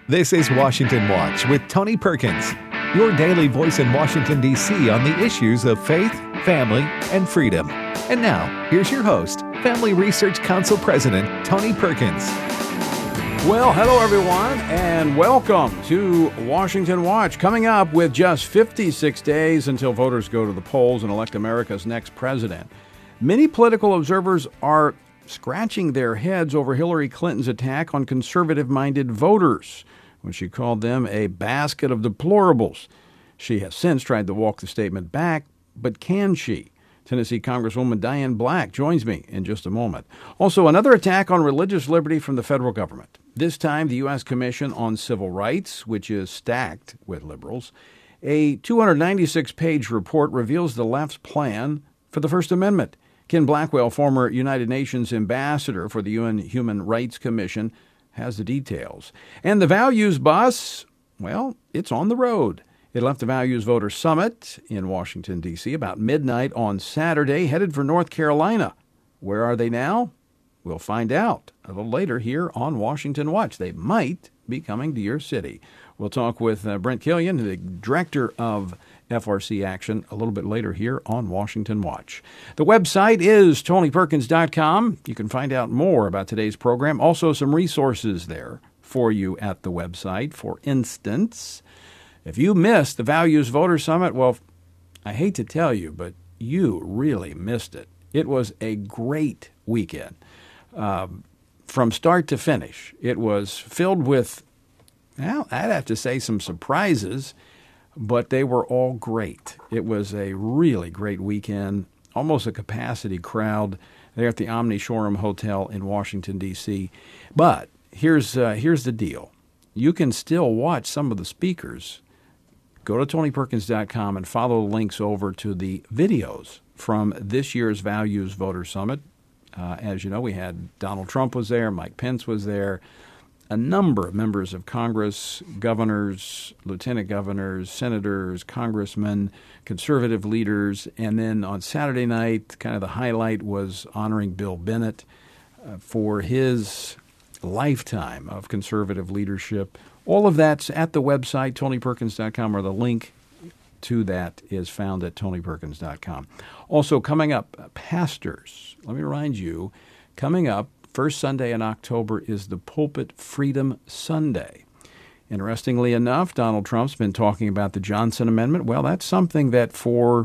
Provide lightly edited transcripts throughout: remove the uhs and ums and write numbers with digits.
This is Washington Watch with Tony Perkins, your daily voice in Washington, D.C. on the issues of faith, family, and freedom. And now, here's your host, Family Research Council President Tony Perkins. Well, hello everyone, and welcome to Washington Watch. Coming up with just 56 days until voters go to the polls and elect America's next president. Many political observers are scratching their heads over Hillary Clinton's attack on conservative-minded voters when she called them a basket of deplorables. She has since tried to walk the statement back, but can she? Tennessee Congresswoman Diane Black joins me in just a moment. Also, another attack on religious liberty from the federal government. This time, the U.S. Commission on Civil Rights, which is stacked with liberals. A 296-page report reveals the left's plan for the First Amendment. Ken Blackwell, former United Nations ambassador for the UN Human Rights Commission, has the details. And the Values bus, well, it's on the road. It left the Values Voter Summit in Washington, D.C. about midnight on Saturday, headed for North Carolina. Where are they now? We'll find out a little later here on Washington Watch. They might be coming to your city. We'll talk with Brent Killian, the director of FRC Action, a little bit later here on Washington Watch. The website is TonyPerkins.com. You can find out more about today's program. Also, some resources there for you at the website. For instance, if you missed the Values Voter Summit, well, I hate to tell you, but you really missed it. It was a great weekend. From start to finish, it was filled with, well, I'd have to say some surprises, but they were all great. It was a really great weekend, almost a capacity crowd there at the Omni Shoreham Hotel in Washington, D.C. But here's the deal. You can still watch some of the speakers. Go to TonyPerkins.com and follow the links over to the videos from this year's Values Voter Summit. As you know, we had Donald Trump was there, Mike Pence was there, a number of members of Congress, governors, lieutenant governors, senators, congressmen, conservative leaders. And then on Saturday night, kind of the highlight was honoring Bill Bennett for his lifetime of conservative leadership. All of that's at the website, TonyPerkins.com, or the link to that is found at TonyPerkins.com. Also coming up, pastors. Let me remind you, coming up, first Sunday in October is the Pulpit Freedom Sunday. Interestingly enough, Donald Trump's been talking about the Johnson Amendment. Well, that's something that for,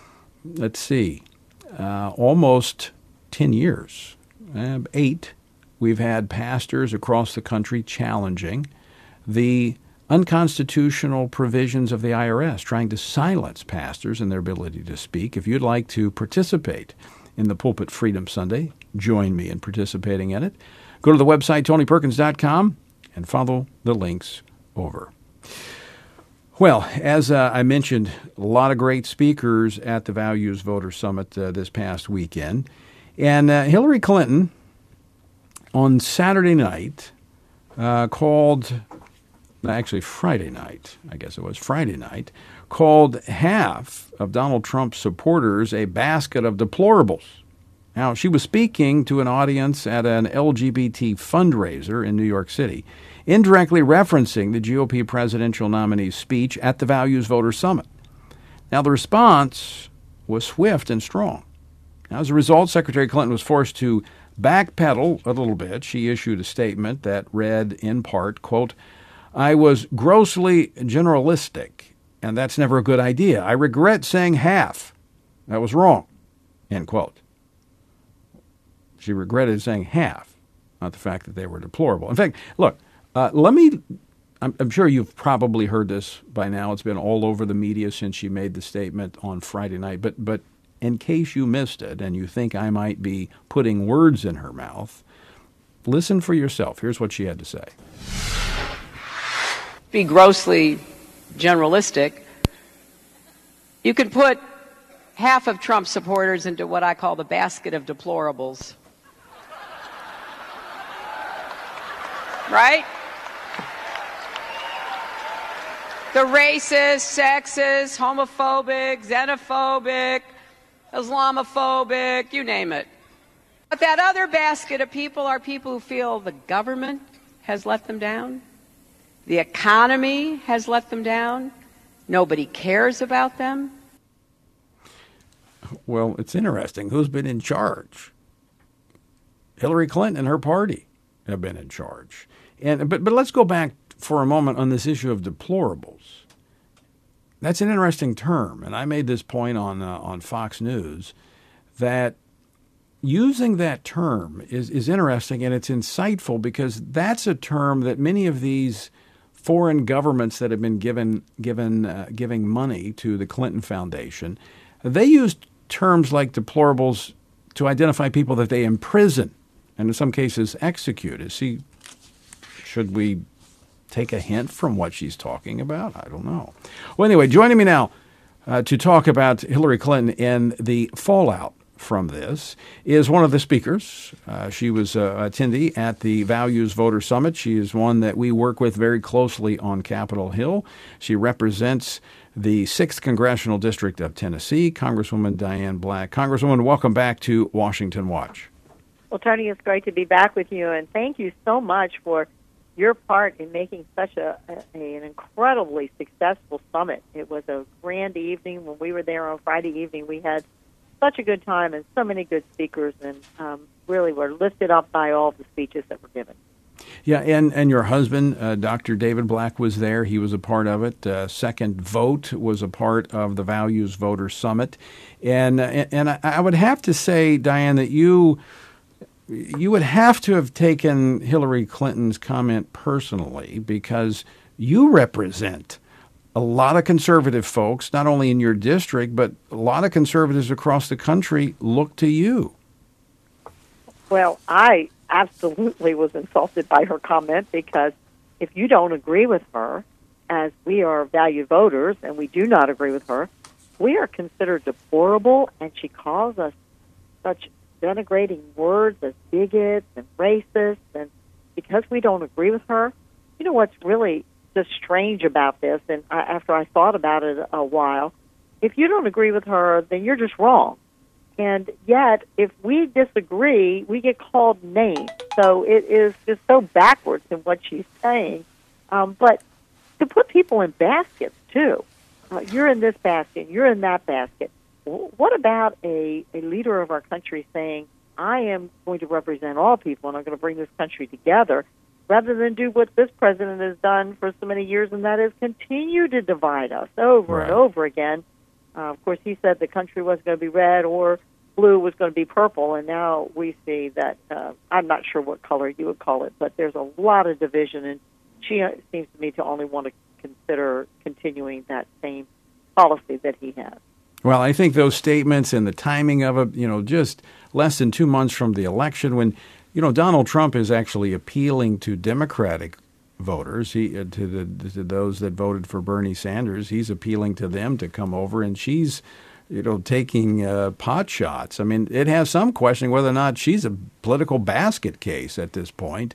almost 10 years, 8, we've had pastors across the country challenging the unconstitutional provisions of the IRS, trying to silence pastors and their ability to speak. If you'd like to participate in the Pulpit Freedom Sunday, join me in participating in it. Go to the website, TonyPerkins.com, and follow the links over. Well, as I mentioned, a lot of great speakers at the Values Voter Summit this past weekend. And Hillary Clinton, on Saturday night, Friday night, called half of Donald Trump's supporters a basket of deplorables. Now, she was speaking to an audience at an LGBT fundraiser in New York City, indirectly referencing the GOP presidential nominee's speech at the Values Voter Summit. Now, the response was swift and strong. Now, as a result, Secretary Clinton was forced to backpedal a little bit. She issued a statement that read, in part, quote, "I was grossly generalistic, and that's never a good idea. I regret saying half. That was wrong," end quote. She regretted saying half, not the fact that they were deplorable. In fact, look, I'm sure you've probably heard this by now. It's been all over the media since she made the statement on Friday night. But in case you missed it and you think I might be putting words in her mouth, listen for yourself. Here's what she had to say. Be grossly generalistic. You could put half of Trump supporters into what I call the basket of deplorables. Right? The racist, sexist, homophobic, xenophobic, Islamophobic, you name it. But that other basket of people are people who feel the government has let them down. The economy has let them down. Nobody cares about them. Well, it's interesting. Who's been in charge? Hillary Clinton and her party have been in charge. But let's go back for a moment on this issue of deplorables. That's an interesting term, and I made this point on Fox News that using that term is interesting, and it's insightful because that's a term that many of these foreign governments that have been giving money to the Clinton Foundation, they used terms like deplorables to identify people that they imprison and in some cases execute. Should we take a hint from what she's talking about? I don't know. Well, anyway, joining me now to talk about Hillary Clinton and the fallout from this is one of the speakers. She was an attendee at the Values Voter Summit. She is one that we work with very closely on Capitol Hill. She represents the 6th Congressional District of Tennessee, Congresswoman Diane Black. Congresswoman, welcome back to Washington Watch. Well, Tony, it's great to be back with you, and thank you so much for your part in making such an incredibly successful summit. It was a grand evening. When we were there on Friday evening, we had such a good time and so many good speakers, and really were lifted up by all the speeches that were given. Yeah, and your husband, Dr. David Black, was there. He was a part of it. Second Vote was a part of the Values Voter Summit. And I would have to say, Diane, that you would have to have taken Hillary Clinton's comment personally because you represent a lot of conservative folks, not only in your district, but a lot of conservatives across the country look to you. Well, I absolutely was insulted by her comment because if you don't agree with her, as we are valued voters and we do not agree with her, we are considered deplorable, and she calls us such denigrating words as bigots and racists, and because we don't agree with her, you know what's really just strange about this, and after I thought about it a while, if you don't agree with her, then you're just wrong. And yet, if we disagree, we get called names. So it is just so backwards in what she's saying. But to put people in baskets, too. You're in this basket, you're in that basket. What about a leader of our country saying, I am going to represent all people and I'm going to bring this country together, rather than do what this president has done for so many years, and that is continue to divide us over and over again. Of course, he said the country wasn't going to be red or blue, was going to be purple, and now we see that, I'm not sure what color you would call it, but there's a lot of division, and she seems to me to only want to consider continuing that same policy that he has. Well, I think those statements and the timing of it, just less than 2 months from the election when, Donald Trump is actually appealing to Democratic voters, to those that voted for Bernie Sanders. He's appealing to them to come over, and she's, taking pot shots. I mean, it has some questioning whether or not she's a political basket case at this point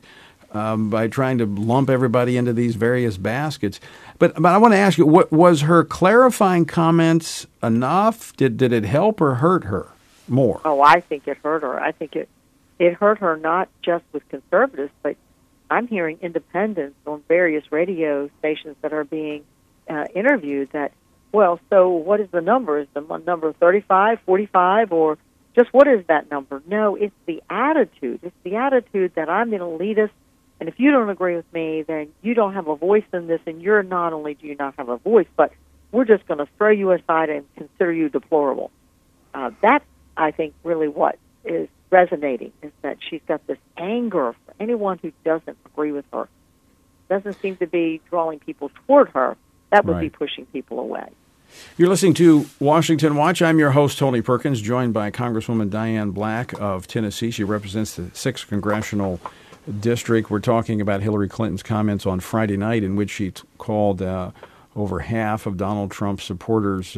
by trying to lump everybody into these various baskets. But I want to ask you, was her clarifying comments enough? Did it help or hurt her more? Oh, I think it hurt her. I think it hurt her not just with conservatives, but I'm hearing independents on various radio stations that are being interviewed that, well, so what is the number? Is the number 35, 45, or just what is that number? No, it's the attitude. It's the attitude that I'm an elitist, and if you don't agree with me, then you don't have a voice in this, and you're not only do you not have a voice, but we're just going to throw you aside and consider you deplorable. That's, I think, really what is resonating, is that she's got this anger for anyone who doesn't agree with her. Doesn't seem to be drawing people toward her. That would be pushing people away. You're listening to Washington Watch. I'm your host, Tony Perkins, joined by Congresswoman Diane Black of Tennessee. She represents the 6th Congressional District. We're talking about Hillary Clinton's comments on Friday night in which she called over half of Donald Trump's supporters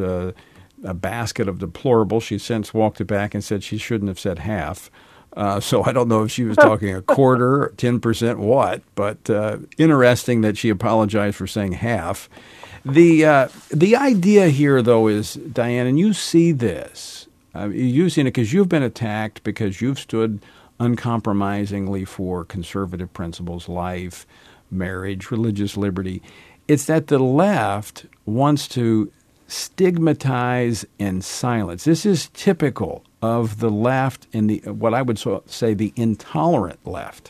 a basket of deplorables. She since walked it back and said she shouldn't have said half. So I don't know if she was talking a quarter, 10%, what, but interesting that she apologized for saying half. The idea here, though, is, Diane, and you see this, you've seen it because you've been attacked because you've stood uncompromisingly for conservative principles, life, marriage, religious liberty. It's that the left wants to stigmatize and silence. This is typical of the left and the what I would say the intolerant left.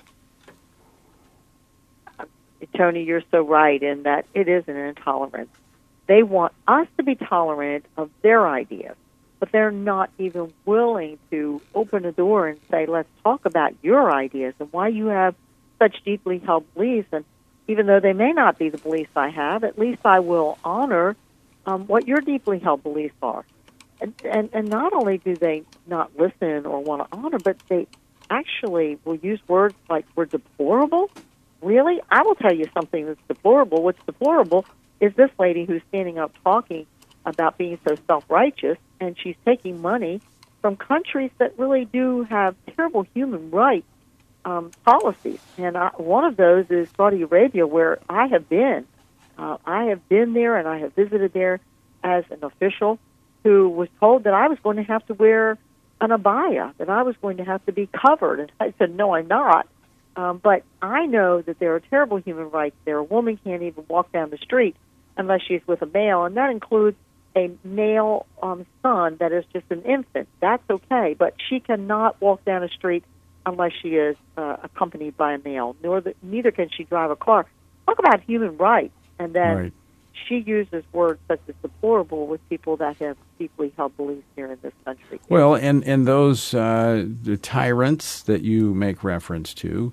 Tony, you're so right in that it is an intolerance. They want us to be tolerant of their ideas, but they're not even willing to open a door and say, let's talk about your ideas and why you have such deeply held beliefs. And even though they may not be the beliefs I have, at least I will honor what your deeply held beliefs are. And not only do they not listen or want to honor, but they actually will use words like we're deplorable. Really? I will tell you something that's deplorable. What's deplorable is this lady who's standing up talking about being so self-righteous, and she's taking money from countries that really do have terrible human rights policies. And one of those is Saudi Arabia, where I have been. I have been there, and I have visited there as an official who was told that I was going to have to wear an abaya, that I was going to have to be covered. And I said, no, I'm not. But I know that there are terrible human rights there. A woman can't even walk down the street unless she's with a male, and that includes a male son that is just an infant. That's okay, but she cannot walk down a street unless she is accompanied by a male. Neither can she drive a car. Talk about human rights. And then she uses words such as deplorable with people that have deeply held beliefs here in this country. Well, and those the tyrants that you make reference to,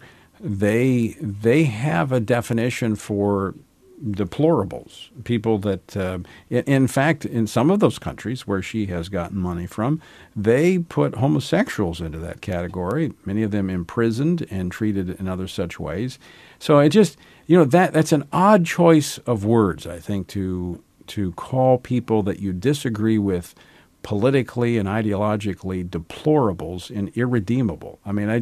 they have a definition for deplorables, people that, in fact, in some of those countries where she has gotten money from, they put homosexuals into that category, many of them imprisoned and treated in other such ways. So it just, that's an odd choice of words, I think, to call people that you disagree with politically and ideologically deplorables and irredeemable. I mean,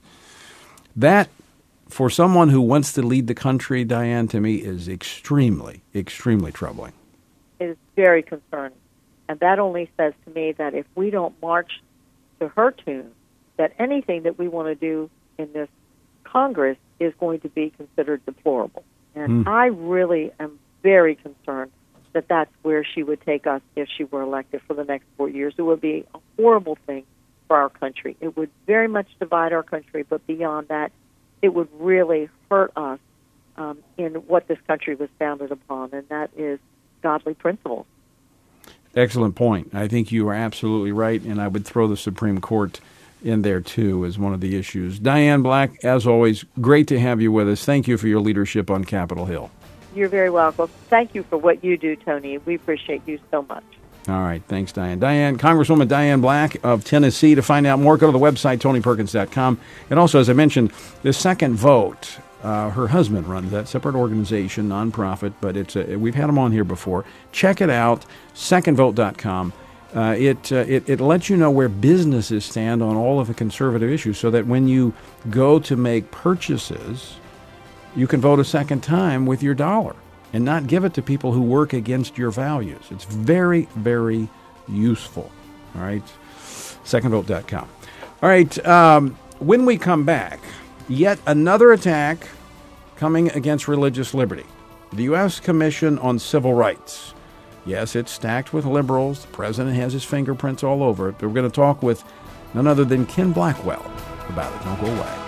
that for someone who wants to lead the country, Diane, to me is extremely, extremely troubling. It is very concerning. And that only says to me that if we don't march to her tune, that anything that we want to do in this Congress is going to be considered deplorable. And I really am very concerned that that's where she would take us if she were elected for the next 4 years. It would be a horrible thing for our country. It would very much divide our country, but beyond that, it would really hurt us in what this country was founded upon, and that is godly principles. Excellent point. I think you are absolutely right, and I would throw the Supreme Court in there, too, as one of the issues. Diane Black, as always, great to have you with us. Thank you for your leadership on Capitol Hill. You're very welcome. Thank you for what you do, Tony. We appreciate you so much. All right. Thanks, Diane. Congresswoman Diane Black of Tennessee. To find out more, go to the website, TonyPerkins.com. And also, as I mentioned, the Second Vote, her husband runs that separate organization, nonprofit, but we've had them on here before. Check it out, secondvote.com. It lets you know where businesses stand on all of the conservative issues so that when you go to make purchases, you can vote a second time with your dollar and not give it to people who work against your values. It's very, very useful. All right? Secondvote.com. All right. When we come back, yet another attack coming against religious liberty. The U.S. Commission on Civil Rights. Yes, it's stacked with liberals. The president has his fingerprints all over it. But we're going to talk with none other than Ken Blackwell about it. Don't go away.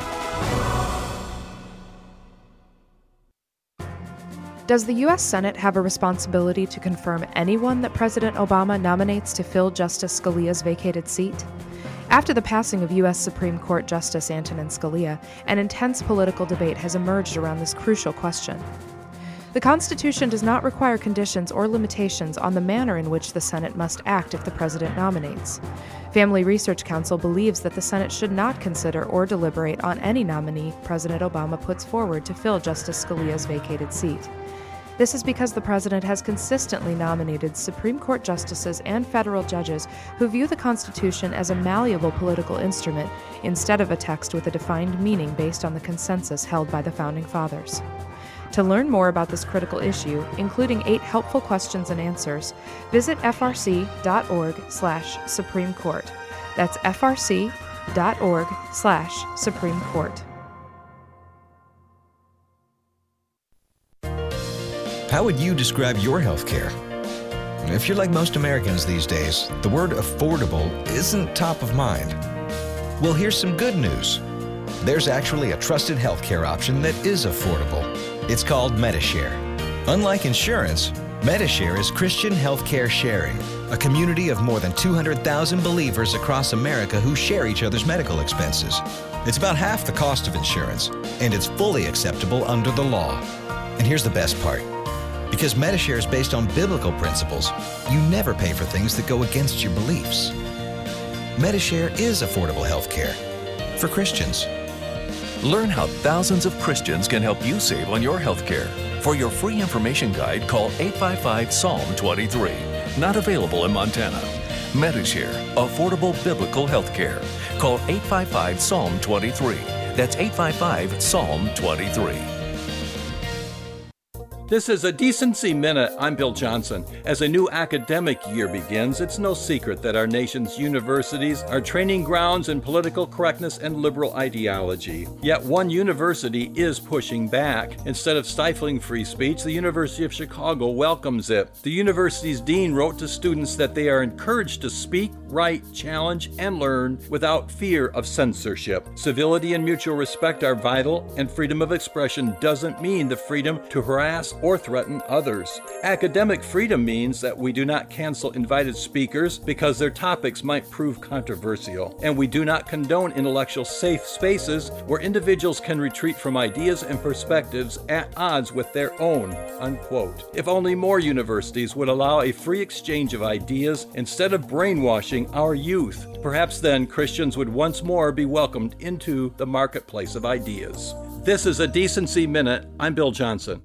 Does the U.S. Senate have a responsibility to confirm anyone that President Obama nominates to fill Justice Scalia's vacated seat? After the passing of U.S. Supreme Court Justice Antonin Scalia, an intense political debate has emerged around this crucial question. The Constitution does not require conditions or limitations on the manner in which the Senate must act if the president nominates. Family Research Council believes that the Senate should not consider or deliberate on any nominee President Obama puts forward to fill Justice Scalia's vacated seat. This is because the president has consistently nominated Supreme Court justices and federal judges who view the Constitution as a malleable political instrument instead of a text with a defined meaning based on the consensus held by the Founding Fathers. To learn more about this critical issue, including 8 helpful questions and answers, visit frc.org/Supreme Court. That's frc.org/Supreme Court. How would you describe your health care? If you're like most Americans these days, the word affordable isn't top of mind. Well, here's some good news. There's actually a trusted healthcare option that is affordable. It's called Medi-Share. Unlike insurance, Medi-Share is Christian healthcare sharing, a community of more than 200,000 believers across America who share each other's medical expenses. It's about half the cost of insurance, and it's fully acceptable under the law. And here's the best part. Because Medi-Share is based on biblical principles, you never pay for things that go against your beliefs. Medi-Share is affordable health care for Christians. Learn how thousands of Christians can help you save on your health care. For your free information guide, call 855-PSALM-23. Not available in Montana. Medi-Share, affordable biblical health care. Call 855-PSALM-23. That's 855-PSALM-23. This is a Decency Minute. I'm Bill Johnson. As a new academic year begins, it's no secret that our nation's universities are training grounds in political correctness and liberal ideology. Yet one university is pushing back. Instead of stifling free speech, the University of Chicago welcomes it. The university's dean wrote to students that they are encouraged to speak, write, challenge, and learn without fear of censorship. Civility and mutual respect are vital, and freedom of expression doesn't mean the freedom to harass or threaten others. Academic freedom means that we do not cancel invited speakers because their topics might prove controversial, and we do not condone intellectual safe spaces where individuals can retreat from ideas and perspectives at odds with their own, unquote. If only more universities would allow a free exchange of ideas instead of brainwashing our youth, perhaps then Christians would once more be welcomed into the marketplace of ideas. This is a Decency Minute. I'm Bill Johnson.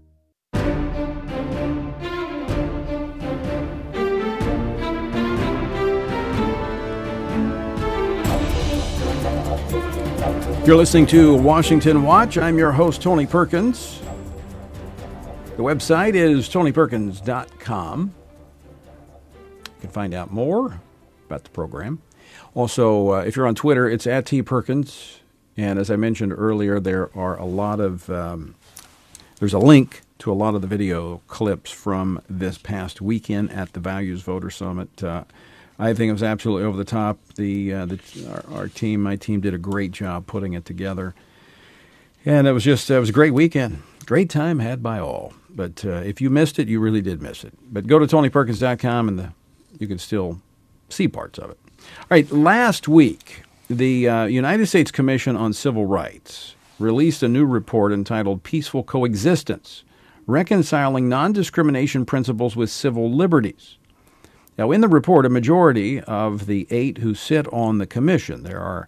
You're listening to Washington Watch. I'm your host, Tony Perkins. The website is tonyperkins.com. You can find out more about the program. Also, if you're on Twitter, it's at @tperkins. And as I mentioned earlier, there are a lot of there's a link to a lot of the video clips from this past weekend at the Values Voter Summit. I think it was absolutely over the top. My team did a great job putting it together. And it was a great weekend. Great time had by all. But if you missed it, you really did miss it. But go to tonyperkins.com and you can still see parts of it. All right, last week, the United States Commission on Civil Rights released a new report entitled Peaceful Coexistence, Reconciling Non-Discrimination Principles with Civil Liberties. Now, in the report, a majority of the 8 who sit on the commission, there are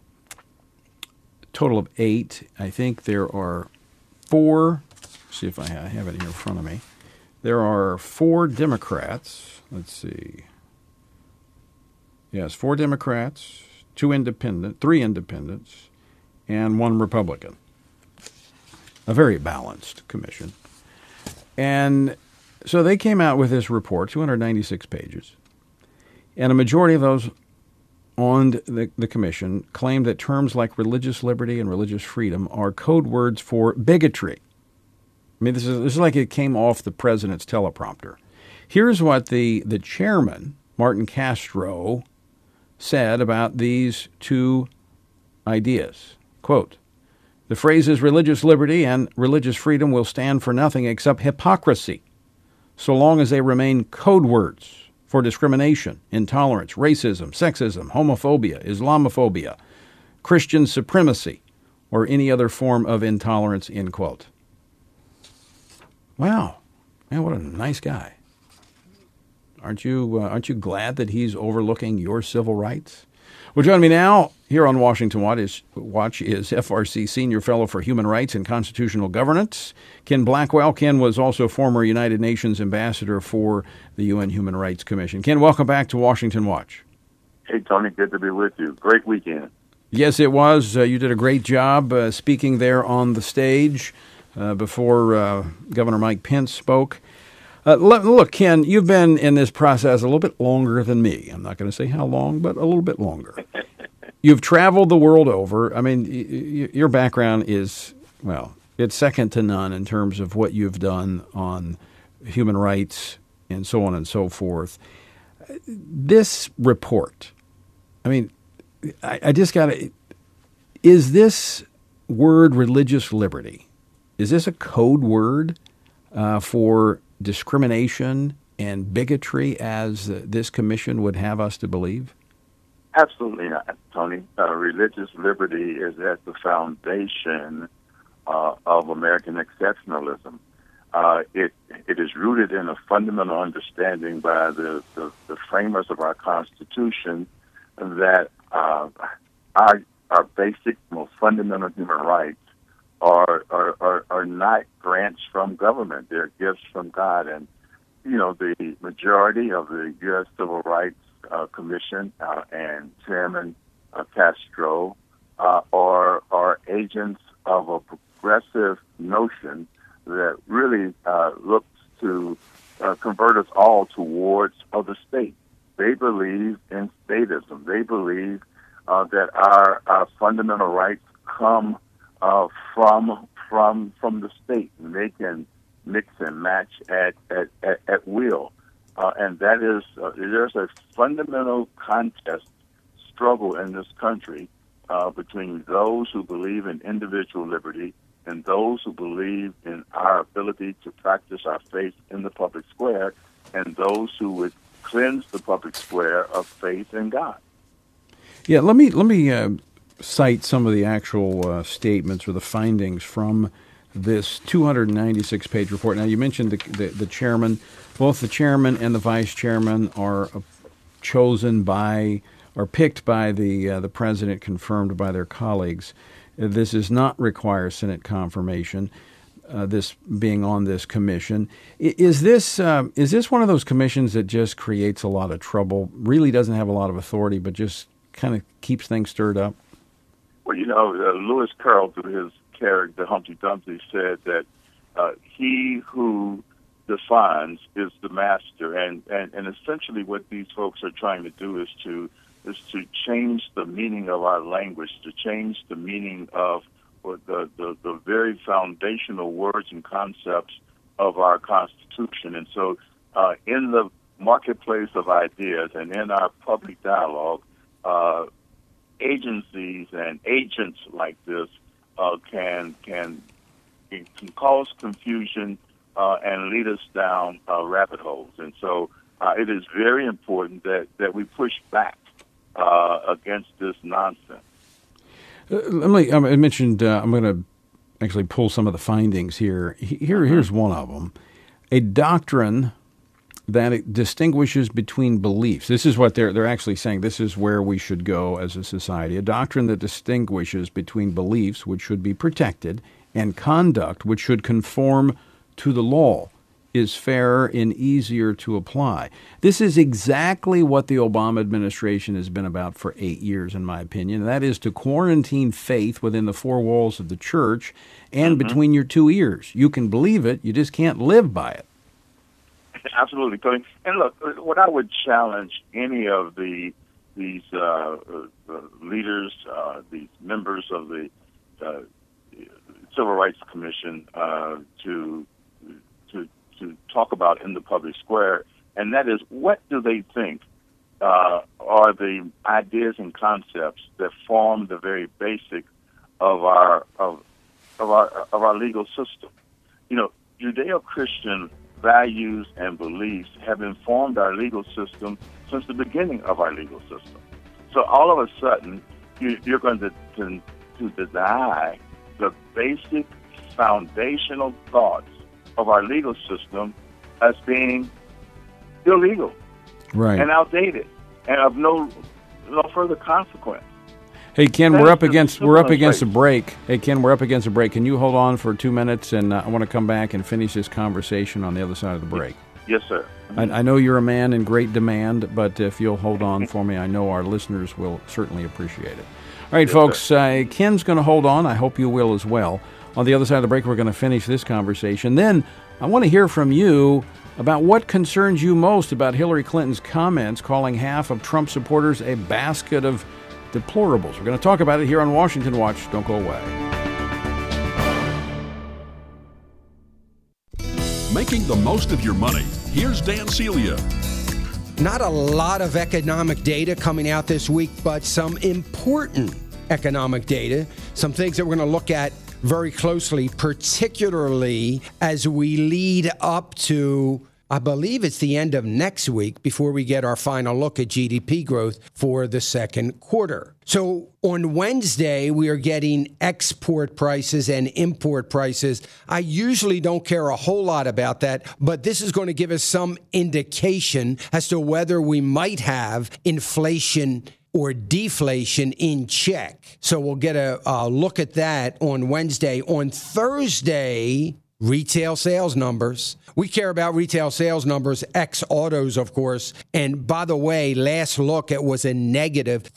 a total of 8. I think there are 4. Let's see if I have it here in front of me. There are 4 Democrats. Let's see. Yes, 4 Democrats, 3 independents, and 1 Republican. A very balanced commission. And so they came out with this report, 296 pages, and a majority of those on the commission claimed that terms like religious liberty and religious freedom are code words for bigotry. I mean, this is like it came off the president's teleprompter. Here's what the chairman, Martin Castro, said about these 2 ideas. Quote, "The phrases religious liberty and religious freedom will stand for nothing except hypocrisy, so long as they remain code words for discrimination, intolerance, racism, sexism, homophobia, Islamophobia, Christian supremacy, or any other form of intolerance," end quote. Wow. Man, what a nice guy. Aren't you glad that he's overlooking your civil rights? Well, joining me now here on Washington Watch is FRC Senior Fellow for Human Rights and Constitutional Governance, Ken Blackwell. Ken was also former United Nations Ambassador for the UN Human Rights Commission. Ken, welcome back to Washington Watch. Hey, Tony, good to be with you. Great weekend. Yes, it was. You did a great job speaking there on the stage before Governor Mike Pence spoke. Look, Ken, you've been in this process a little bit longer than me. I'm not going to say how long, but a little bit longer. You've traveled the world over. I mean, your background is, well, it's second to none in terms of what you've done on human rights, and so on and so forth. This report, I mean, I just got to, is this word religious liberty, is this a code word for discrimination and bigotry as this commission would have us to believe? Absolutely not, Tony. Religious liberty is at the foundation of American exceptionalism. It is rooted in a fundamental understanding by the framers of our Constitution that our basic, most fundamental human rights are not grants from government. They're gifts from God. And, you know, the majority of the U.S. Civil Rights Commission and Chairman Castro are agents of a progressive notion that really looks to convert us all towards the state. They believe in statism. They believe that our fundamental rights come from the state, and they can mix and match at will. And that is, there's a fundamental contest struggle in this country between those who believe in individual liberty and those who believe in our ability to practice our faith in the public square, and those who would cleanse the public square of faith in God. Yeah, let me cite some of the actual statements or the findings from this 296-page report. Now, you mentioned the chairman. Both the chairman and the vice chairman are chosen by, or picked by the president, confirmed by their colleagues. This does not require Senate confirmation, this being on this commission. Is this one of those commissions that just creates a lot of trouble, really doesn't have a lot of authority, but just kind of keeps things stirred up? Well, you know, Lewis Carroll, through his character Humpty Dumpty, said that he who defines is the master, and essentially what these folks are trying to do is to change the meaning of our language, to change the meaning of the very foundational words and concepts of our Constitution. And so in the marketplace of ideas and in our public dialogue, agencies and agents like this can cause confusion and lead us down rabbit holes. And so it is very important that we push back against this nonsense. I mentioned I'm going to actually pull some of the findings here. Here's one of them. A doctrine that it distinguishes between beliefs. This is what they're actually saying. This is where we should go as a society. A doctrine that distinguishes between beliefs, which should be protected, and conduct, which should conform to the law, is fairer and easier to apply. This is exactly what the Obama administration has been about for 8 years, in my opinion. And that is to quarantine faith within the four walls of the church and between your two ears. You can believe it, you just can't live by it. Absolutely, Tony. And look, what I would challenge any of these leaders, these members of the Civil Rights Commission to talk about in the public square, and that is, what do they think are the ideas and concepts that form the very basic of our legal system? You know, Judeo-Christian values and beliefs have informed our legal system since the beginning of our legal system. So all of a sudden, you're going to deny the basic foundational thoughts of our legal system as being illegal, right, and outdated, and of no further consequence. Hey, Ken, we're up against a break. Hey, Ken, we're up against a break. Can you hold on for 2 minutes, and I want to come back and finish this conversation on the other side of the break. Yes, sir. I know you're a man in great demand, but if you'll hold on for me, I know our listeners will certainly appreciate it. All right, yes, folks, Ken's going to hold on. I hope you will as well. On the other side of the break, we're going to finish this conversation. Then I want to hear from you about what concerns you most about Hillary Clinton's comments calling half of Trump supporters a basket of deplorables. We're going to talk about it here on Washington Watch. Don't go away. Making the most of your money. Here's Dan Celia. Not a lot of economic data coming out this week, but some important economic data, some things that we're going to look at very closely, particularly as we lead up to, I believe it's the end of next week before we get our final look at GDP growth for the second quarter. So on Wednesday, we are getting export prices and import prices. I usually don't care a whole lot about that, but this is going to give us some indication as to whether we might have inflation or deflation in check. So we'll get a look at that on Wednesday. On Thursday, retail sales numbers. We care about retail sales numbers, ex autos, of course. And by the way, last look, it was a negative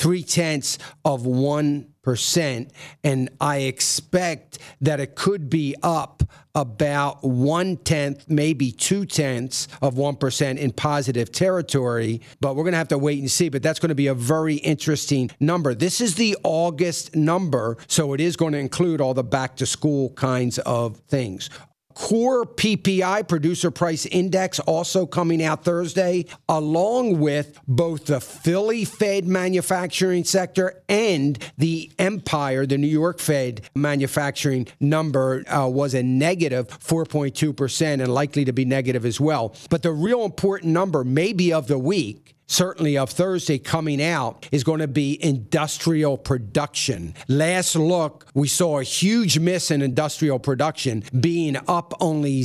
0.3%. And I expect that it could be up about 0.1%, maybe 0.2% in positive territory. But we're going to have to wait and see. But that's going to be a very interesting number. This is the August number, so it is going to include all the back to school kinds of things. Core PPI, Producer Price Index, also coming out Thursday, along with both the Philly Fed manufacturing sector and the Empire, the New York Fed manufacturing number was a negative 4.2% and likely to be negative as well. But the real important number, maybe of the week, certainly of Thursday coming out, is going to be industrial production. Last look, we saw a huge miss in industrial production, being up only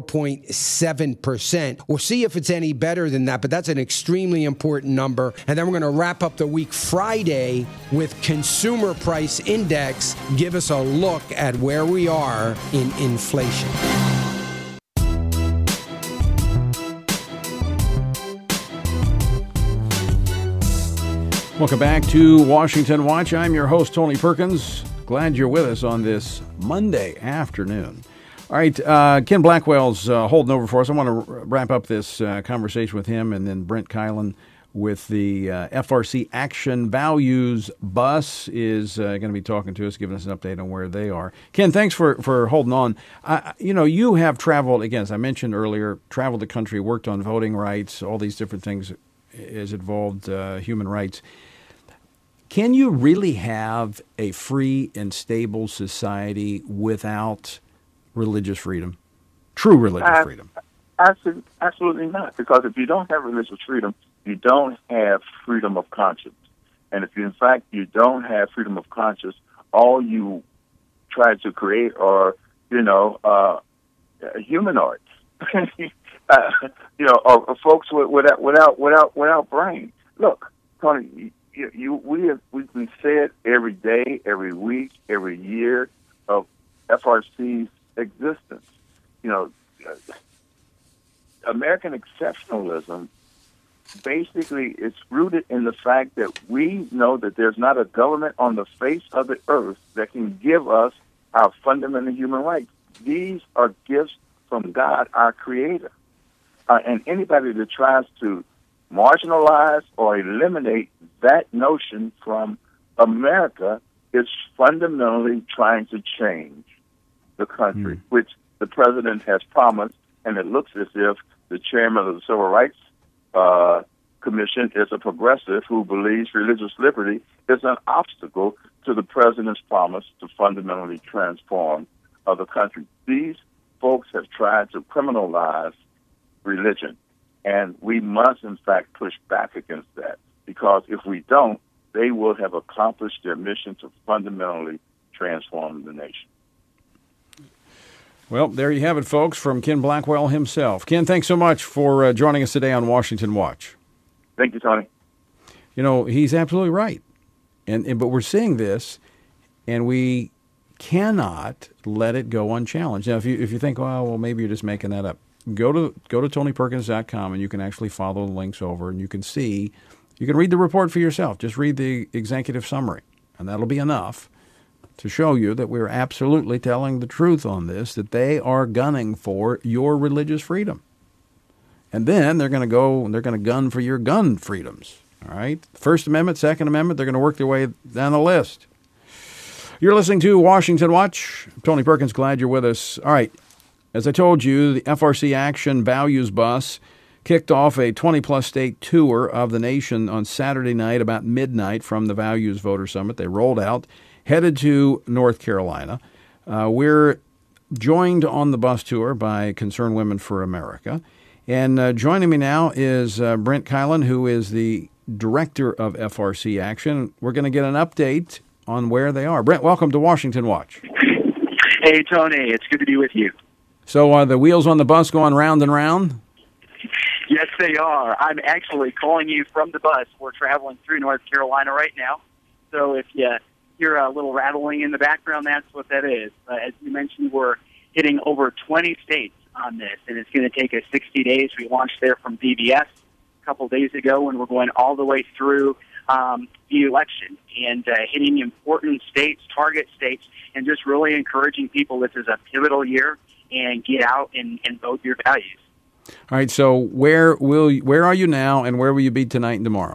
0.7%. We'll see if it's any better than that, but that's an extremely important number. And then we're going to wrap up the week Friday with Consumer Price Index, give us a look at where we are in inflation. Welcome back to Washington Watch. I'm your host, Tony Perkins. Glad you're with us on this Monday afternoon. All right, Ken Blackwell's holding over for us. I want to wrap up this conversation with him, and then Brent Kylan with the FRC Action Values bus is going to be talking to us, giving us an update on where they are. Ken, thanks for holding on. You have traveled, again, as I mentioned earlier, traveled the country, worked on voting rights, all these different things as involved human rights. Can you really have a free and stable society without religious freedom? True religious freedom? Absolutely not. Because if you don't have religious freedom, you don't have freedom of conscience. And if, in fact, you don't have freedom of conscience, all you try to create are, humanoids. Or folks without brain. Look, Tony, we've been said every day, every week, every year of FRC's existence. American exceptionalism basically is rooted in the fact that we know that there's not a government on the face of the earth that can give us our fundamental human rights. These are gifts from God, our Creator. And anybody that tries to marginalize or eliminate that notion from America is fundamentally trying to change the country, which the president has promised, and it looks as if the chairman of the Civil Rights Commission is a progressive who believes religious liberty is an obstacle to the president's promise to fundamentally transform the country. These folks have tried to criminalize religion, and we must, in fact, push back against that, because if we don't, they will have accomplished their mission to fundamentally transform the nation. Well, there you have it, folks, from Ken Blackwell himself. Ken, thanks so much for joining us today on Washington Watch. Thank you, Tony. He's absolutely right. But we're seeing this, and we cannot let it go unchallenged. Now, if you think, well, maybe you're just making that up, go to TonyPerkins.com, and you can actually follow the links over, and you can read the report for yourself. Just read the executive summary, and that'll be enough to show you that we're absolutely telling the truth on this, that they are gunning for your religious freedom. And then they're going to gun for your gun freedoms. All right? First Amendment, Second Amendment, they're going to work their way down the list. You're listening to Washington Watch. Tony Perkins, glad you're with us. All right. as I told you, the FRC Action Values Bus kicked off a 20-plus state tour of the nation on Saturday night about midnight from the Values Voter Summit. They rolled out, headed to North Carolina. We're joined on the bus tour by Concerned Women for America. And joining me now is Brent Kylan, who is the director of FRC Action. We're going to get an update on where they are. Brent, welcome to Washington Watch. Hey, Tony. It's good to be with you. So are the wheels on the bus going round and round? Yes, they are. I'm actually calling you from the bus. We're traveling through North Carolina right now. So if you hear a little rattling in the background, that's what that is. As you mentioned, we're hitting over 20 states on this, and it's going to take us 60 days. We launched there from VBS a couple days ago, and we're going all the way through the election and hitting important states, target states, and just really encouraging people this is a pivotal year and get out and vote your values. All right, so where are you now, and where will you be tonight and tomorrow?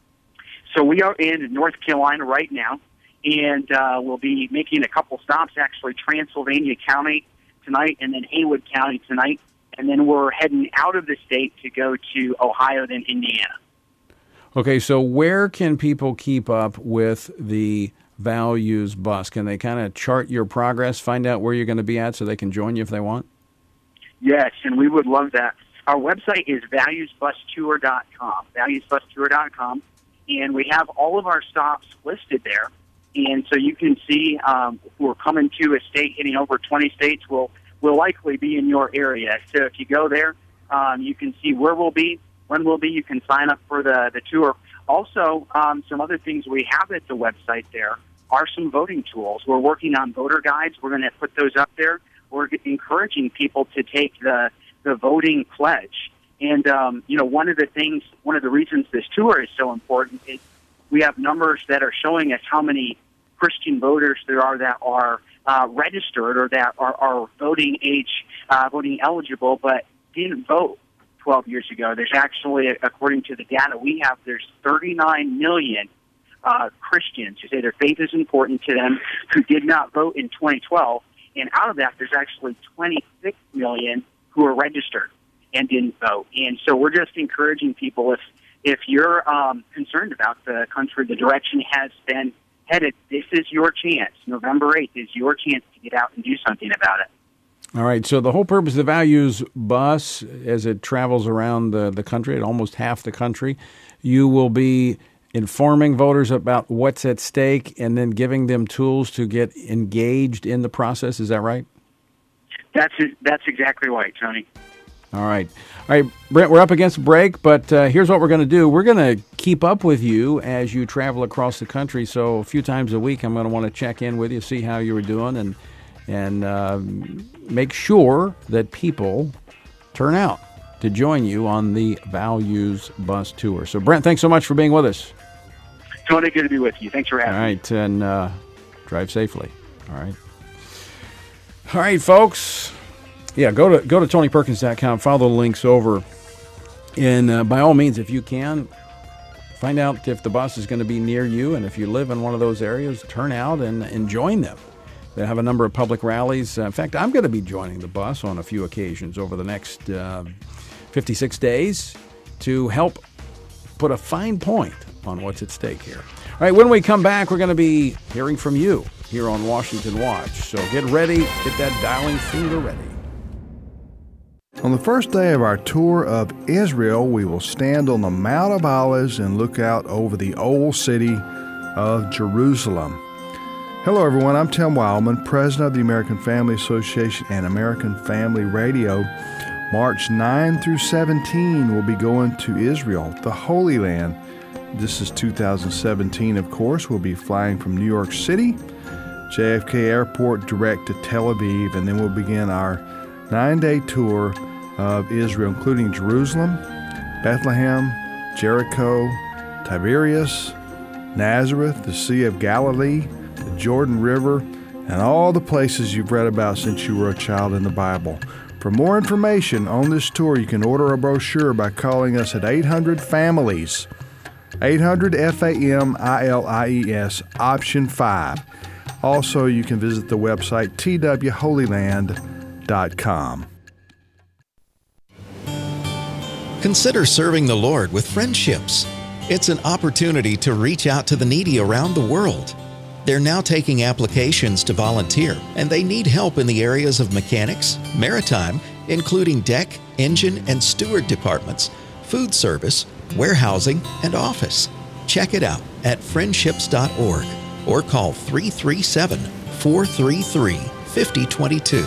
So we are in North Carolina right now, and we'll be making a couple stops, actually Transylvania County tonight and then Haywood County tonight, and then we're heading out of the state to go to Ohio, then Indiana. Okay, so where can people keep up with the Values Bus? Can they kind of chart your progress, find out where you're going to be at so they can join you if they want? Yes, and we would love that. Our website is valuesbustour.com, valuesbustour.com, and we have all of our stops listed there. And so you can see if we're coming to a state, hitting over 20 states, we'll likely be in your area. So if you go there, you can see where we'll be, when we'll be. You can sign up for the tour. Also, some other things we have at the website there are some voting tools. We're working on voter guides. We're going to put those up there. We're encouraging people to take the voting pledge. And, one of the reasons this tour is so important is we have numbers that are showing us how many Christian voters there are that are registered or that are voting eligible but didn't vote 12 years ago. There's actually, according to the data we have, there's 39 million Christians who say their faith is important to them who did not vote in 2012. And out of that, there's actually 26 million who are registered and didn't vote. And so we're just encouraging people, if you're concerned about the country, the direction has been headed, this is your chance. November 8th is your chance to get out and do something about it. All right, so the whole purpose of the Values Bus, as it travels around the country, at almost half the country, you will be informing voters about what's at stake and then giving them tools to get engaged in the process. Is that right? That's exactly right, Tony. All right, Brent, we're up against a break, but here's what we're going to do. We're going to keep up with you as you travel across the country. So a few times a week, I'm going to want to check in with you, see how you were doing, and make sure that people turn out to join you on the Values Bus Tour. So, Brent, thanks so much for being with us. Tony, good to be with you. Thanks for having me. All right, and drive safely. All right, folks. Yeah, go to TonyPerkins.com, follow the links over, and by all means, if you can, find out if the bus is going to be near you, and if you live in one of those areas, turn out and join them. They have a number of public rallies. In fact, I'm going to be joining the bus on a few occasions over the next 56 days to help put a fine point on what's at stake here. All right, when we come back, we're going to be hearing from you here on Washington Watch. So get ready, get that dialing finger ready. On the first day of our tour of Israel, we will stand on the Mount of Olives and look out over the old city of Jerusalem. Hello, everyone. I'm Tim Wildman, president of the American Family Association and American Family Radio. March 9 through 17, we'll be going to Israel, the Holy Land. This is 2017, of course. We'll be flying from New York City, JFK Airport, direct to Tel Aviv, and then we'll begin our 9-day tour of Israel, including Jerusalem, Bethlehem, Jericho, Tiberias, Nazareth, the Sea of Galilee, the Jordan River, and all the places you've read about since you were a child in the Bible. For more information on this tour, you can order a brochure by calling us at 800-FAMILIES, 800-FAMILIES, option 5. Also, you can visit the website twholyland.com. friendships.org. Consider serving the Lord with Friendships. It's an opportunity to reach out to the needy around the world. They're now taking applications to volunteer, and they need help in the areas of mechanics, maritime, including deck, engine, and steward departments, food service, warehousing, and office. Check it out at friendships.org or call 337-433-5022.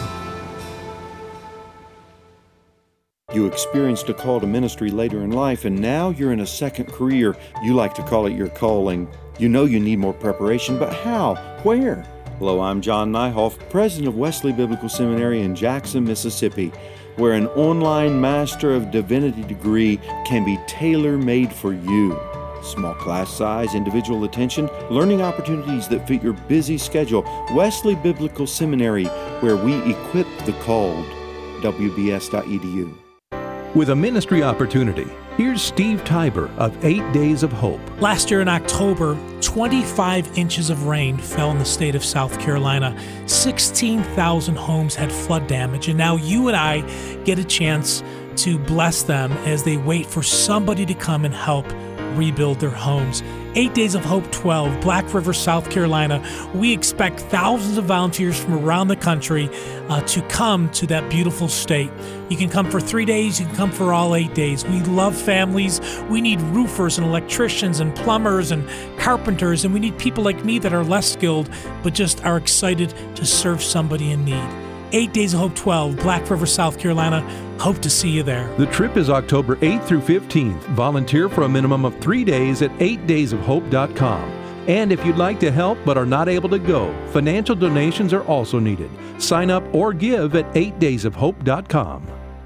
You experienced a call to ministry later in life, and now you're in a second career. You like to call it your calling. You know you need more preparation, but how? Where? Hello, I'm John Nyhoff, president of Wesley Biblical Seminary in Jackson, Mississippi, where an online Master of Divinity degree can be tailor-made for you. Small class size, individual attention, learning opportunities that fit your busy schedule. Wesley Biblical Seminary, where we equip the called. WBS.edu. With a ministry opportunity, here's Steve Tiber of 8 Days of Hope. Last year in October, 25 inches of rain fell in the state of South Carolina. 16,000 homes had flood damage, and now you and I get a chance to bless them as they wait for somebody to come and help rebuild their homes. 8 Days of Hope 12, Black River, South Carolina. We expect thousands of volunteers from around the country to come to that beautiful state. You can come for 3 days, you can come for all 8 days. We love families. We need roofers and electricians and plumbers and carpenters, and we need people like me that are less skilled but just are excited to serve somebody in need. 8 Days of Hope 12, Black River, South Carolina. Hope to see you there. The trip is October 8th through 15th. Volunteer for a minimum of 3 days at 8daysofhope.com. And if you'd like to help but are not able to go, financial donations are also needed. Sign up or give at 8daysofhope.com.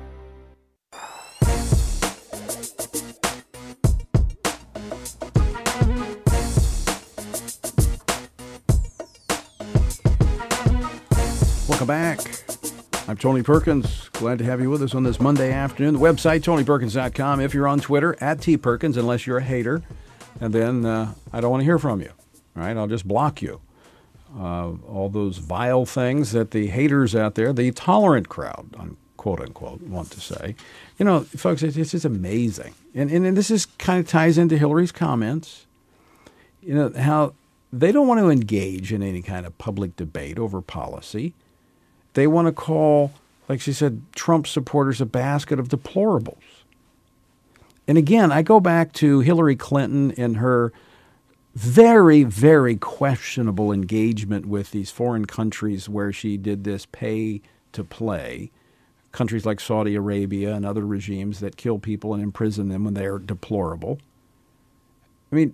Welcome back. I'm Tony Perkins. Glad to have you with us on this Monday afternoon. The website, TonyPerkins.com. If you're on Twitter, @TPerkins, unless you're a hater. And then I don't want to hear from you. All right, I'll just block you. All those vile things that the haters out there, the tolerant crowd, quote unquote, want to say. You know, folks, it's just amazing. And this is kind of ties into Hillary's comments. You know, how they don't want to engage in any kind of public debate over policy. They want to call, like she said, Trump supporters a basket of deplorables. And again, I go back to Hillary Clinton and her very, very questionable engagement with these foreign countries where she did this pay to play, countries like Saudi Arabia and other regimes that kill people and imprison them when they are deplorable. I mean,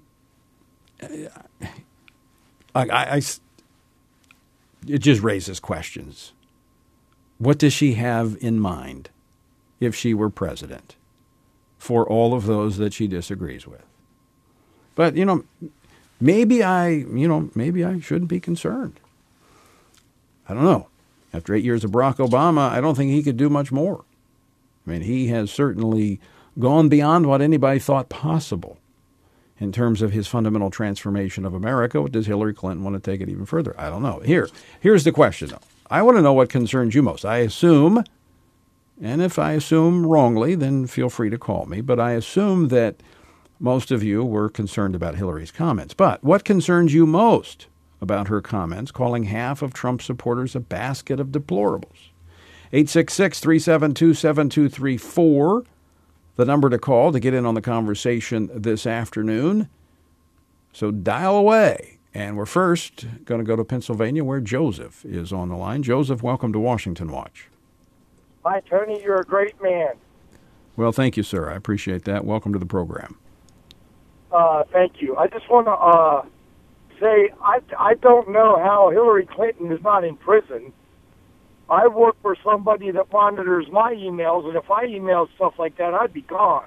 it just raises questions. What does she have in mind if she were president for all of those that she disagrees with? But, you know, maybe I shouldn't be concerned. I don't know. After 8 years of Barack Obama, I don't think he could do much more. I mean, he has certainly gone beyond what anybody thought possible in terms of his fundamental transformation of America. Does Hillary Clinton want to take it even further? I don't know. Here's the question, though. I want to know what concerns you most. I assume, and if I assume wrongly, then feel free to call me, but I assume that most of you were concerned about Hillary's comments. But what concerns you most about her comments, calling half of Trump supporters a basket of deplorables? 866-372-7234, the number to call to get in on the conversation this afternoon. So dial away. And we're first going to go to Pennsylvania, where Joseph is on the line. Joseph, welcome to Washington Watch. Hi, Tony. You're a great man. Well, thank you, sir. I appreciate that. Welcome to the program. Thank you. I just want to say I don't know how Hillary Clinton is not in prison. I work for somebody that monitors my emails, and if I emailed stuff like that, I'd be gone.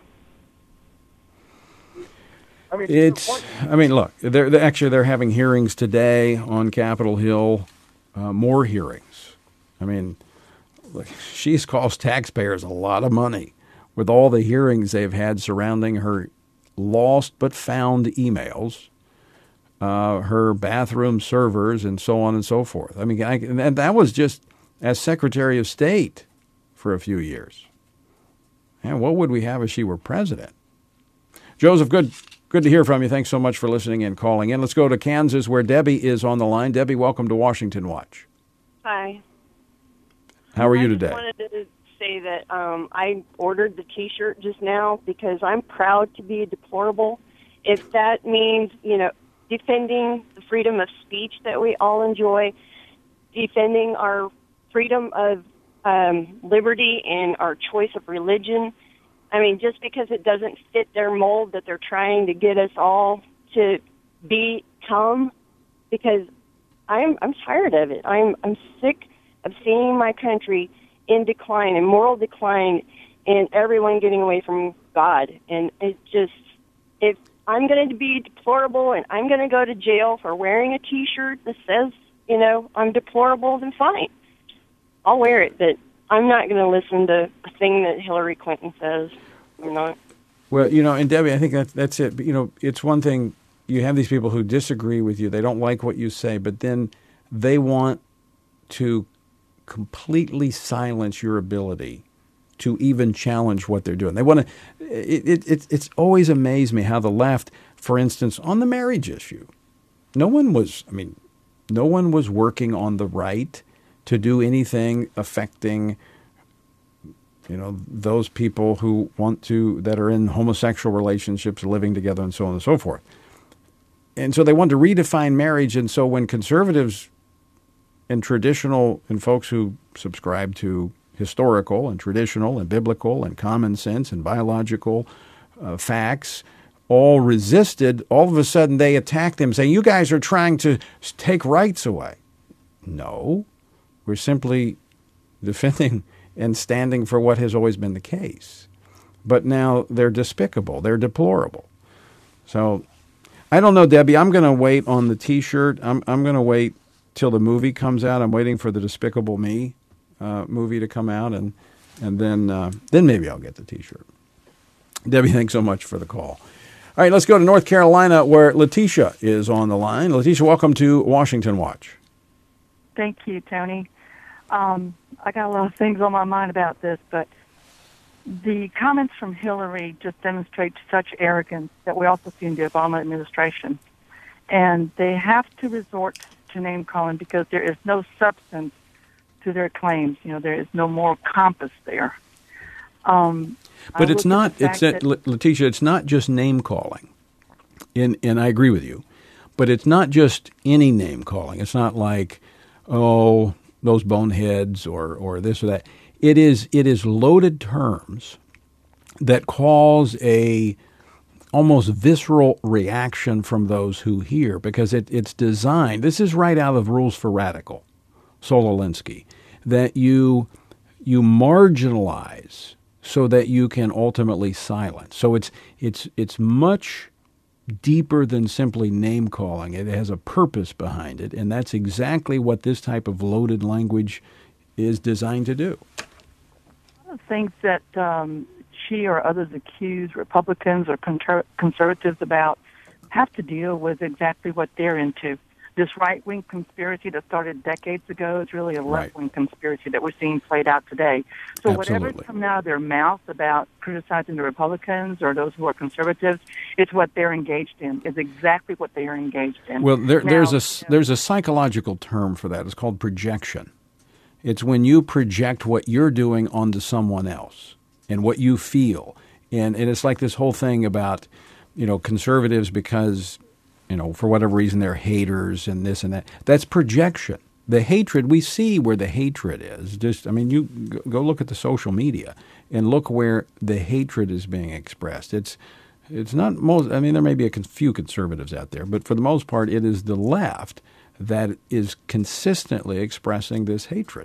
Look, they're having hearings today on Capitol Hill, more hearings. I mean, look, she's cost taxpayers a lot of money with all the hearings they've had surrounding her lost but found emails, her bathroom servers, and so on and so forth. I mean, and that was just as Secretary of State for a few years. And what would we have if she were president? Joseph, good to hear from you. Thanks so much for listening and calling in. Let's go to Kansas, where Debbie is on the line. Debbie, welcome to Washington Watch. Hi. How are you today? I wanted to say that I ordered the T-shirt just now because I'm proud to be a deplorable. If that means, defending the freedom of speech that we all enjoy, defending our freedom of liberty and our choice of religion. I mean, just because it doesn't fit their mold that they're trying to get us all to become, because I'm tired of it. I'm sick of seeing my country in decline, in moral decline, and everyone getting away from God. And it just, if I'm going to be deplorable and I'm going to go to jail for wearing a T-shirt that says, I'm deplorable, then fine. I'll wear it, but I'm not going to listen to a thing that Hillary Clinton says. I'm not. Well, and Debbie, I think that's it. But, it's one thing, you have these people who disagree with you. They don't like what you say, but then they want to completely silence your ability to even challenge what they're doing. They want to. It's always amazed me how the left, for instance, on the marriage issue, no one was working on the right to do anything affecting, those people who that are in homosexual relationships, living together, and so on and so forth. And so they want to redefine marriage. And so when conservatives and traditional and folks who subscribe to historical and traditional and biblical and common sense and biological facts all resisted, all of a sudden they attack them, saying, you guys are trying to take rights away. No, we're simply defending and standing for what has always been the case. But now they're despicable. They're deplorable. So I don't know, Debbie. I'm going to wait on the T-shirt. I'm going to wait till the movie comes out. I'm waiting for the Despicable Me movie to come out, and then maybe I'll get the T-shirt. Debbie, thanks so much for the call. All right, let's go to North Carolina, where Letitia is on the line. Letitia, welcome to Washington Watch. Thank you, Tony. I got a lot of things on my mind about this, but the comments from Hillary just demonstrate such arrogance that we also see in the Obama administration. And they have to resort to name-calling because there is no substance to their claims. There is no moral compass there. But it's not, Letitia, it's not just name-calling. And I agree with you. But it's not just any name-calling. It's not like, those boneheads or this or that. It is loaded terms that cause a almost visceral reaction from those who hear, because it's designed. This is right out of Rules for Radical, Saul Alinsky, that you marginalize so that you can ultimately silence. So it's much deeper than simply name calling. It has a purpose behind it, and that's exactly what this type of loaded language is designed to do. One of the things that she or others accuse Republicans or conservatives about have to deal with exactly what they're into. This right-wing conspiracy that started decades ago is really a left-wing conspiracy that we're seeing played out today. So whatever's coming out of their mouth about criticizing the Republicans or those who are conservatives, it's what they're engaged in. It's exactly what they are engaged in. Well, there's a psychological term for that. It's called projection. It's when you project what you're doing onto someone else and what you feel. And it's like this whole thing about, conservatives because for whatever reason, they're haters and this and that. That's projection. The hatred, we see where the hatred is. You go look at the social media and look where the hatred is being expressed. It's not most, there may be a few conservatives out there, but for the most part, it is the left that is consistently expressing this hatred.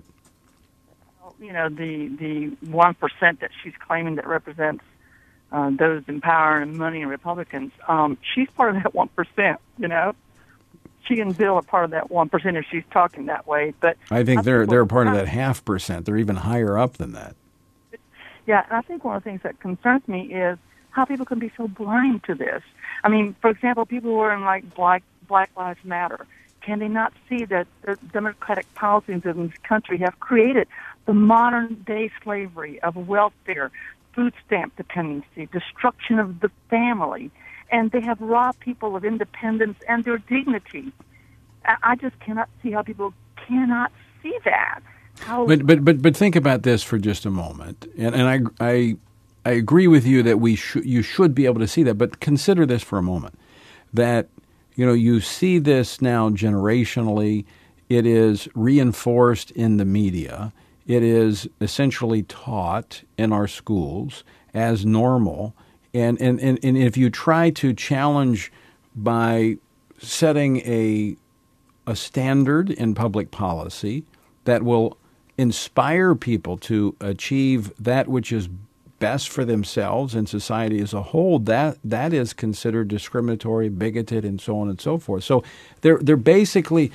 The 1% that she's claiming that represents those in power and money and Republicans, she's part of that 1%, She and Bill are part of that 1% if she's talking that way. But I think they're part of that 0.5%. They're even higher up than that. Yeah, and I think one of the things that concerns me is how people can be so blind to this. For example, people who are in Black Lives Matter. Can they not see that the democratic policies in this country have created the modern-day slavery of welfare, food stamp dependency, destruction of the family, and they have robbed people of independence and their dignity? I just cannot see how people cannot see that. But think about this for just a moment, and I agree with you that you should be able to see that. But consider this for a moment, that you see this now generationally. It is reinforced in the media. It is essentially taught in our schools as normal. And if you try to challenge by setting a standard in public policy that will inspire people to achieve that which is best for themselves and society as a whole, that is considered discriminatory, bigoted, and so on and so forth. So they're basically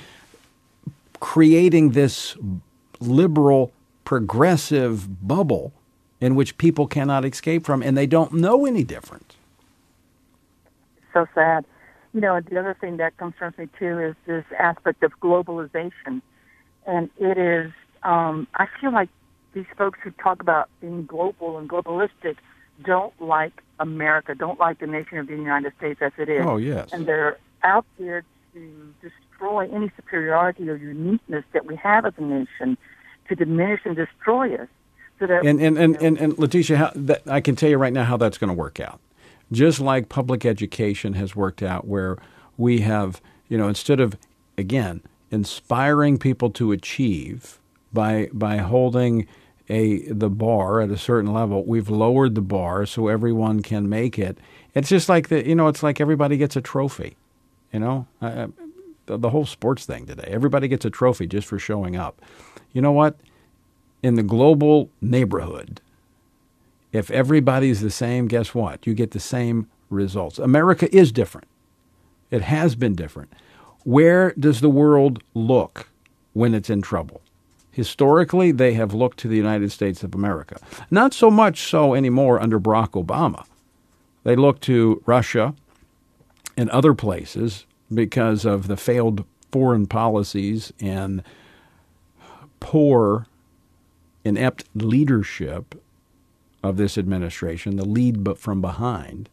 creating this liberal, progressive bubble in which people cannot escape from, and they don't know any different. So sad. The other thing that concerns me too is this aspect of globalization, and it is. I feel like these folks who talk about being global and globalistic don't like America, don't like the nation of the United States as it is. Oh, yes. And they're out there to destroy any superiority or uniqueness that we have as a nation, to diminish and destroy us. So that, and Letitia, I can tell you right now how that's going to work out. Just like public education has worked out, where we have, instead of, again, inspiring people to achieve by holding the bar at a certain level, we've lowered the bar so everyone can make it. It's just like it's like everybody gets a trophy. The whole sports thing today, everybody gets a trophy just for showing up. You know what? In the global neighborhood, if everybody's the same, guess what? You get the same results. America is different. It has been different. Where does the world look when it's in trouble? Historically, they have looked to the United States of America. Not so much so anymore under Barack Obama. They look to Russia and other places because of the failed foreign policies and poor, inept leadership of this administration, the lead but from behind.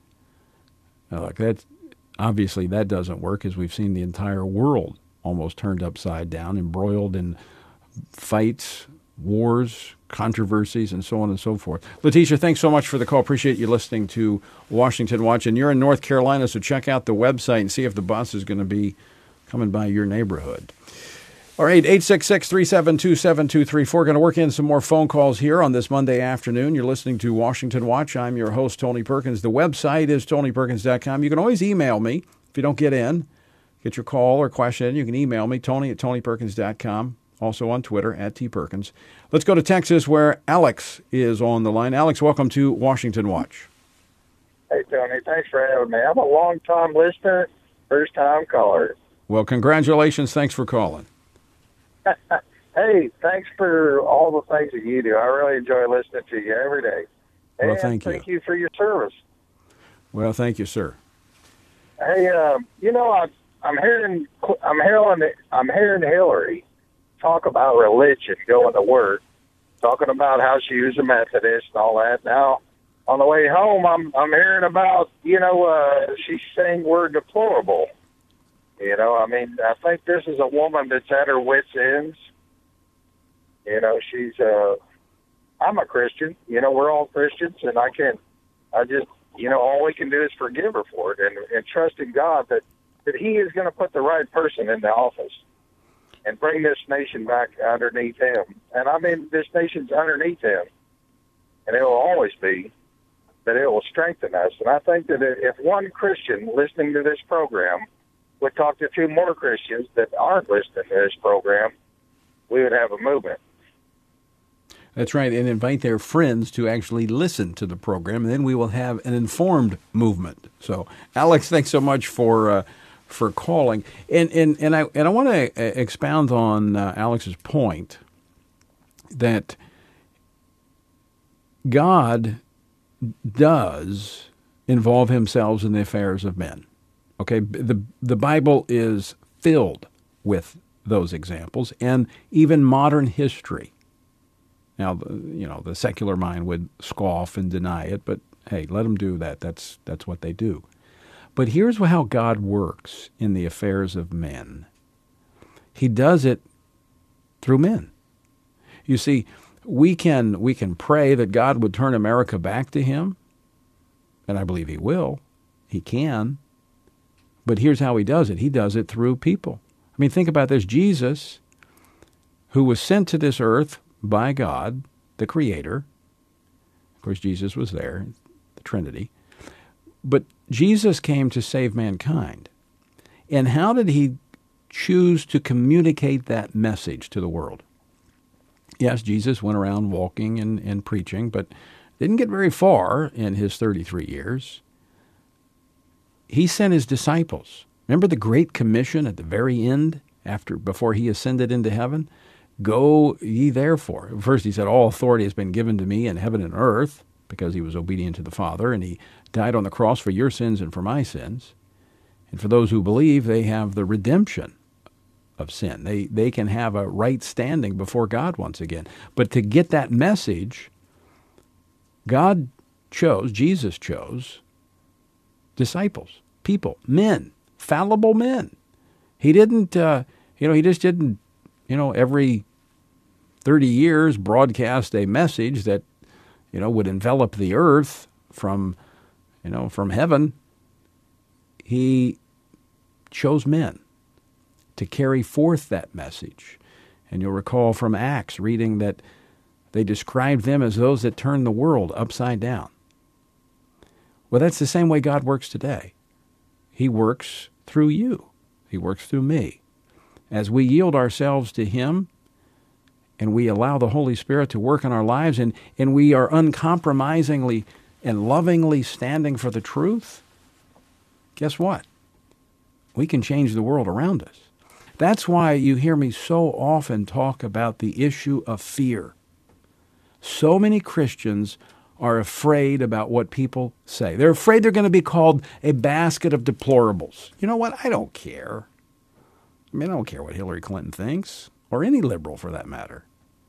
Obviously that doesn't work, as we've seen the entire world almost turned upside down, embroiled in fights, wars, controversies, and so on and so forth. Letitia, thanks so much for the call. Appreciate you listening to Washington Watch. And you're in North Carolina, so check out the website and see if the bus is going to be coming by your neighborhood. All right, 866-372-7234. Going to work in some more phone calls here on this Monday afternoon. You're listening to Washington Watch. I'm your host, Tony Perkins. The website is tonyperkins.com. You can always email me if you don't get your call or question. You can email me, tony@tonyperkins.com. Also on Twitter, @tperkins. Let's go to Texas, where Alex is on the line. Alex, welcome to Washington Watch. Hey, Tony. Thanks for having me. I'm a long-time listener, first-time caller. Well, congratulations. Thanks for calling. Hey, thanks for all the things that you do. I really enjoy listening to you every day. Well, and thank you. Thank you for your service. Well, thank you, sir. Hey, I'm hearing Hillary talk about religion going to work, talking about how she was a Methodist and all that. Now, on the way home, I'm hearing about, she's saying we're deplorable. I think this is a woman that's at her wit's ends. I'm a Christian. We're all Christians, and all we can do is forgive her for it and trust in God that He is going to put the right person in the office and bring this nation back underneath Him. And this nation's underneath Him, and it will always be, that it will strengthen us. And I think that if one Christian listening to this program would talk to two more Christians that aren't listening to this program, we would have a movement. That's right, and invite their friends to actually listen to the program, and then we will have an informed movement. So, Alex, thanks so much for calling, and I want to expound on Alex's point that God does involve Himself in the affairs of men. Okay, the Bible is filled with those examples, and even modern history. Now, the secular mind would scoff and deny it, but hey, let them do that. That's what they do. But here's how God works in the affairs of men. He does it through men. You see, we can pray that God would turn America back to Him, and I believe He will. He can. But here's how He does it. He does it through people. I mean, think about this. Jesus, who was sent to this earth by God, the Creator. Of course, Jesus was there, the Trinity. But Jesus came to save mankind. And how did He choose to communicate that message to the world? Yes, Jesus went around walking and preaching, but didn't get very far in His 33 years. He sent His disciples. Remember the Great Commission at the very end, before He ascended into heaven? Go ye therefore. First He said, all authority has been given to me in heaven and earth, because He was obedient to the Father, and He died on the cross for your sins and for my sins. And for those who believe, they have the redemption of sin. They can have a right standing before God once again. But to get that message, Jesus chose disciples, people, men, fallible men. He didn't, He just didn't, every 30 years broadcast a message that, would envelop the earth from heaven. He chose men to carry forth that message. And you'll recall from Acts reading that they described them as those that turned the world upside down. Well, that's the same way God works today. He works through you. He works through me. As we yield ourselves to Him and we allow the Holy Spirit to work in our lives, and we are uncompromisingly and lovingly standing for the truth, guess what? We can change the world around us. That's why you hear me so often talk about the issue of fear. So many Christians are afraid about what people say. They're afraid they're going to be called a basket of deplorables. You know what? I don't care. I don't care what Hillary Clinton thinks, or any liberal for that matter.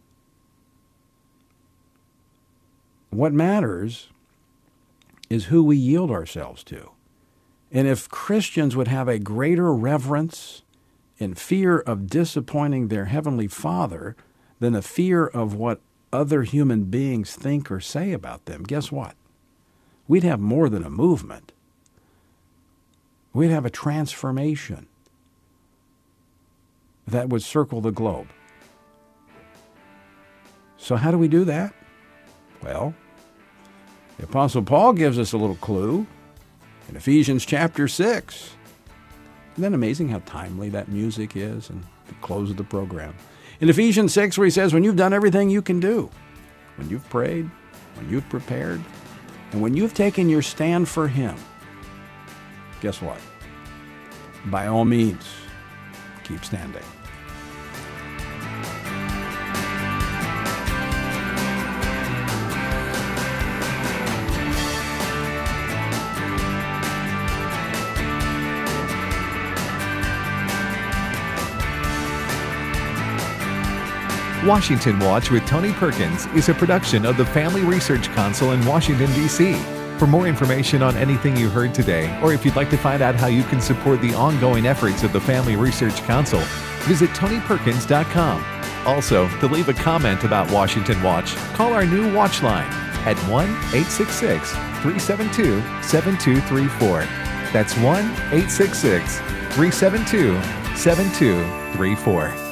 What matters is who we yield ourselves to. And if Christians would have a greater reverence and fear of disappointing their Heavenly Father than a fear of what other human beings think or say about them, guess what? We'd have more than a movement. We'd have a transformation that would circle the globe. So how do we do that? Well, the Apostle Paul gives us a little clue in Ephesians chapter 6. Isn't that amazing how timely that music is and the close of the program? In Ephesians 6, where he says, when you've done everything you can do, when you've prayed, when you've prepared, and when you've taken your stand for Him, guess what? By all means, keep standing. Washington Watch with Tony Perkins is a production of the Family Research Council in Washington, D.C. For more information on anything you heard today, or if you'd like to find out how you can support the ongoing efforts of the Family Research Council, visit TonyPerkins.com. Also, to leave a comment about Washington Watch, call our new Watch line at 1-866-372-7234. That's 1-866-372-7234.